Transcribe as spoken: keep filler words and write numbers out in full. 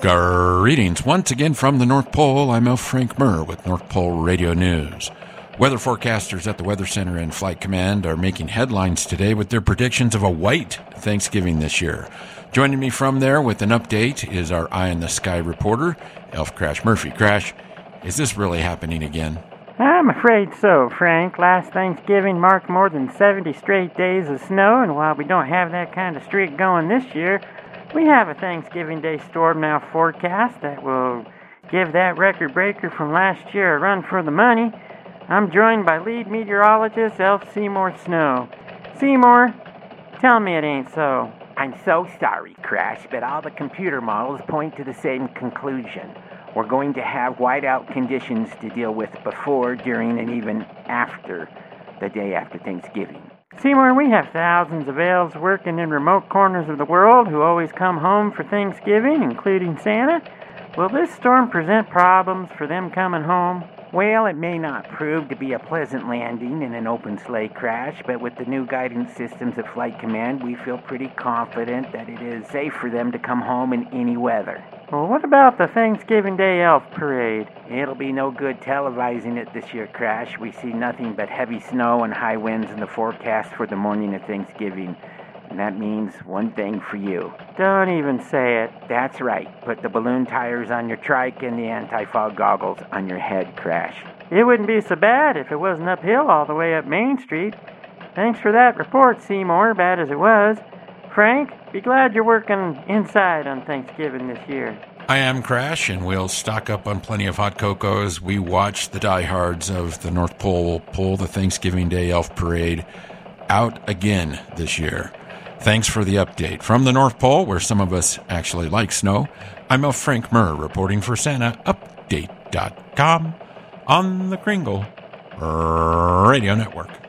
Greetings once again from the North Pole. I'm Elf Frank Murr with North Pole Radio News. Weather forecasters at the Weather Center and Flight Command are making headlines today with their predictions of a white Thanksgiving this year. Joining me from there with an update is our Eye in the Sky reporter, Elf Crash Murphy. Crash, is this really happening again? I'm afraid so, Frank. Last Thanksgiving marked more than seventy straight days of snow, and while we don't have that kind of streak going this year, we have a Thanksgiving Day storm now forecast that will give that record breaker from last year a run for the money. I'm joined by lead meteorologist Elf Seymour Snow. Seymour, tell me it ain't so. I'm so sorry, Crash, but all the computer models point to the same conclusion. We're going to have whiteout conditions to deal with before, during, and even after the day after Thanksgiving. Seymour, we have thousands of elves working in remote corners of the world who always come home for Thanksgiving, including Santa. Will this storm present problems for them coming home? Well, it may not prove to be a pleasant landing in an open sleigh crash, but with the new guidance systems at Flight Command, we feel pretty confident that it is safe for them to come home in any weather. Well, what about the Thanksgiving Day Elf Parade? It'll be no good televising it this year, Crash. We see nothing but heavy snow and high winds in the forecast for the morning of Thanksgiving. And that means one thing for you. Don't even say it. That's right. Put the balloon tires on your trike and the anti-fog goggles on your head, Crash. It wouldn't be so bad if it wasn't uphill all the way up Main Street. Thanks for that report, Seymour, bad as it was. Frank, be glad you're working inside on Thanksgiving this year. I am Crash, and we'll stock up on plenty of hot cocoa as we watch the diehards of the North Pole pull the Thanksgiving Day Elf Parade out again this year. Thanks for the update. From the North Pole, where some of us actually like snow, I'm Elf Frank Murr reporting for Santa Update dot com on the Kringle Radio Network.